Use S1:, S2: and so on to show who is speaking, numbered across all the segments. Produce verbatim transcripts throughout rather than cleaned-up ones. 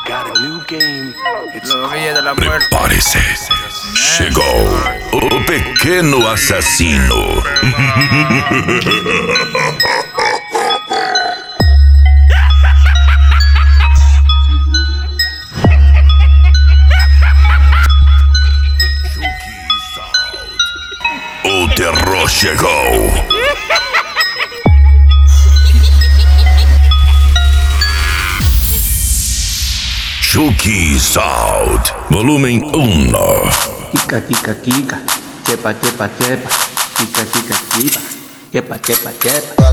S1: Prepare-se. Chegou o pequeno assassino. O terror chegou. Chucky Sound, volumen uno.
S2: Tica, tica, tica, chepa, chepa, chepa, tica, tica, tica, chepa, chepa, chepa.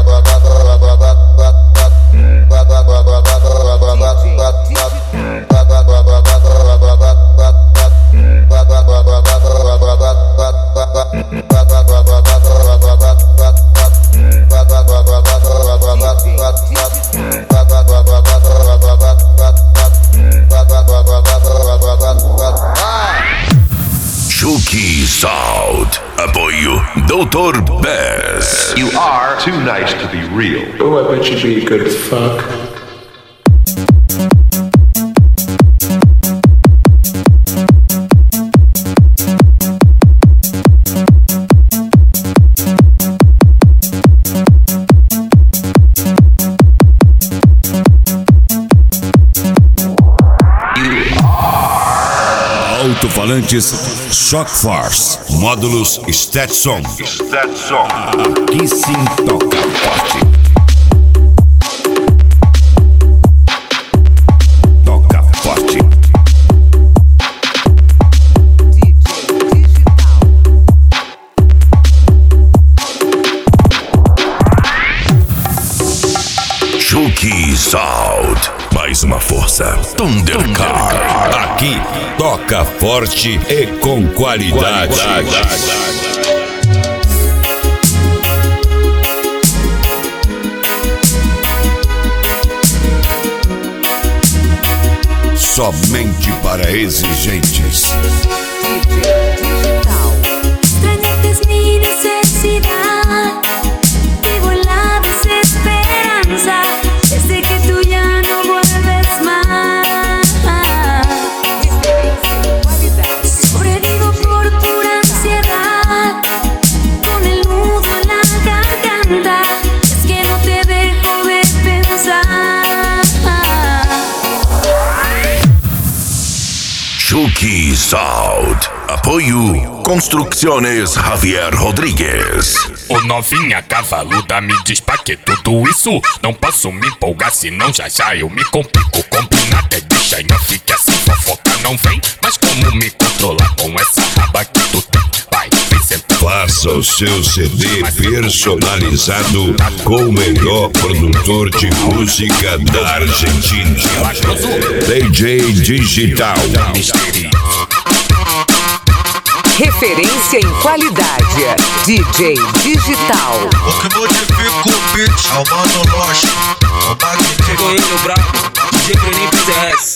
S1: Chucky Sound, apoio doutor Bess.
S3: You are too nice to be real.
S4: Oh, I bet you'd be good as fuck.
S1: Alto-falantes Shock Force, módulos Stetson.
S3: Stetson.
S1: Aqui sim toca forte. Toca forte. Chucky Sound, mais uma força. Thundercar. Aqui toca forte e com qualidade. qualidade. Somente para exigentes.
S5: Extrañaste mi necesidad, vivo la desesperanza desde que tú ya no vuelves más. Sobrevivo por pura ansiedad, con el nudo en la garganta, es que no te dejo de pensar.
S1: Chucky Sound, apoio Construções Javier Rodrigues.
S6: Ô novinha cavaluda, me diz pra que tudo isso? Não posso me empolgar, senão já já eu me complico. Combinado é deixa e não fique assim, fofoca não vem. Mas como me controlar com essa raba que tu tem? Vai, vem sentar.
S1: Faça o seu C D personalizado com o melhor produtor de música da Argentina. D J Digital.
S7: Referência em qualidade, D J Digital.
S8: O que modifica o beat é o mano loja, o magnetismo.
S9: Chegou ele, o brabo, D J Brenin P Z S.